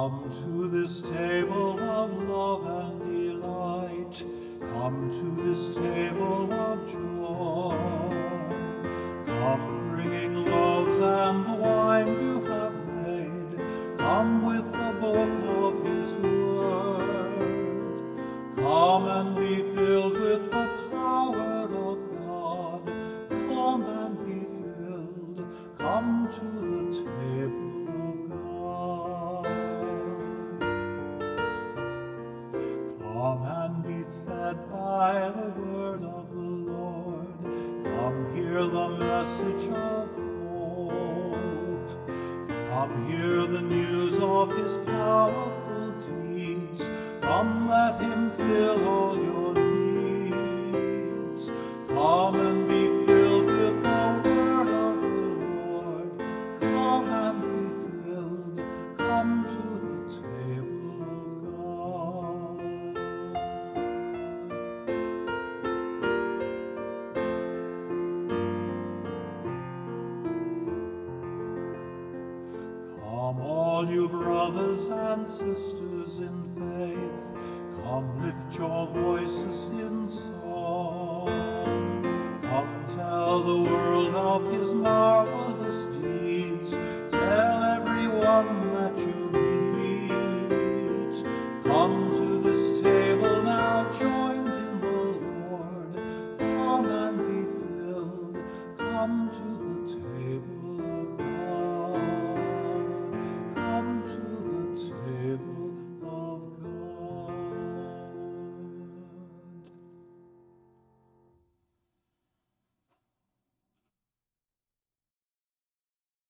Come to this table of love and delight. Come to this table of joy. Come bringing loaves and the wine you have made. Come with the book of his word. Come and be filled with the power of God. Come and be filled. Come to the table of God. Come and be fed by the word of the Lord. Come hear the message of hope. Come hear the news of his powerful deeds. Come let him fill all your needs. Come and be filled with the word of the Lord. Come and be filled. Come to the table of God. Come all you brothers and sisters in faith, come lift your voices in song. Come tell the world of his marvelous